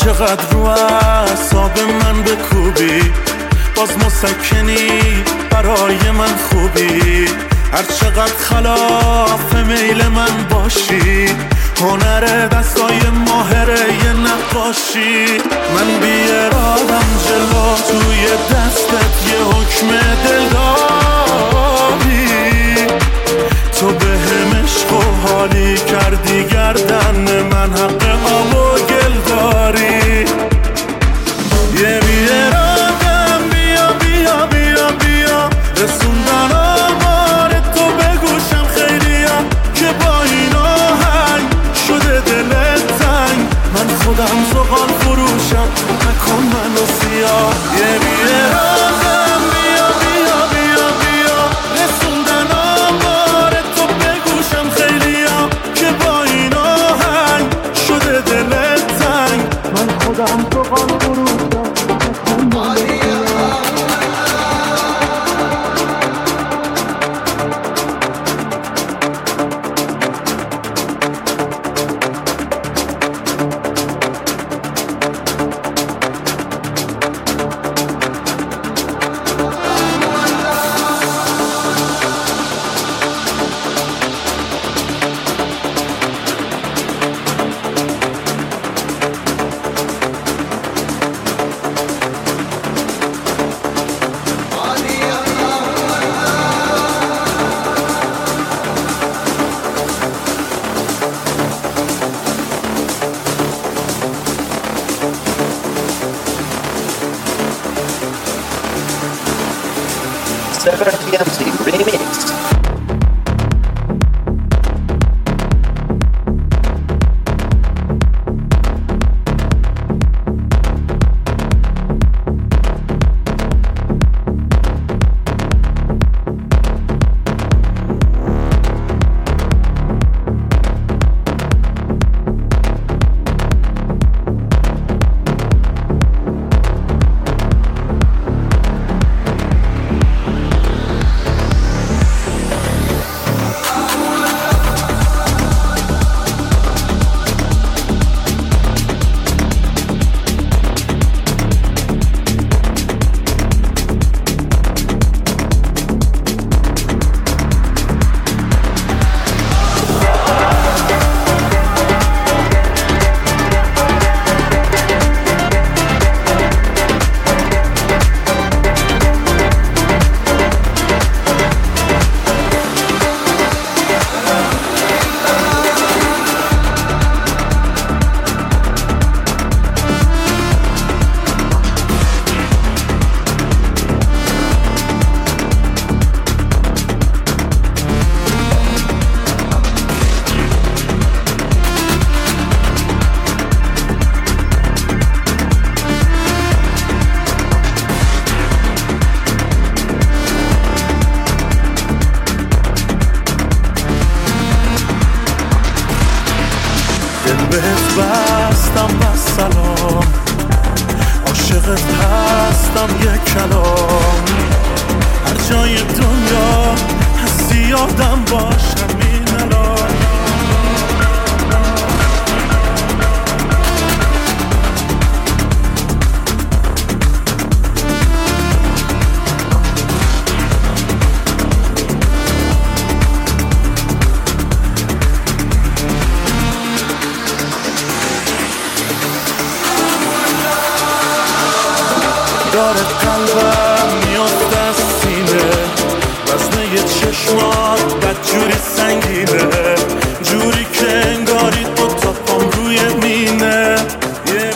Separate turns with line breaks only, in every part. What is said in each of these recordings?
چقدر رو اعصاب من بکوبی، باز مسکنی برای من خوبی. هر چقدر خلاف میل من باشی، هنر دستای ماهره یه نقاشی. من بی ارادم جلو توی دستت یه حکم دل داری. تو به هم عشق و حالی کردی گردن من، حق آب و گل داری. یه بی ارادم بیا بیا بیا بیا، رسوندن آمار تو بگوشم خیلیا، که با این آهنگ شده دلت تنگ. من خودم زغال فروشم، نکن منو سیاه. یه بی ارادم بیا بیا بیا بیا، رسوندن آمار تو بگوشم خیلیا، که با این آهنگ شده دلت تنگ. من خودم زغال فروشم، نکن منو سیاه.
Sever TMC Remix. بهت بستم بس سلام، عاشقت هستم یک کلام. هر جای دنیا هستی یادم باش همین الان. داره قلبم میافت از سینه، وزنه چشمات بدجوری سنگینه، جوری که انگاری دوتا پام روی مینه. یه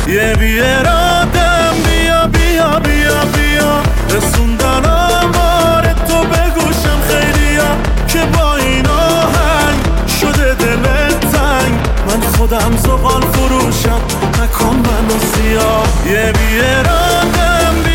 یه بیارادم بیا بیا بیا بیا رسوندن آمار تو بگوشم خیلیا که با این آهنگ شده دلت تنگ من خودم زغال فروشم نکن منو سیاه یه بیارادم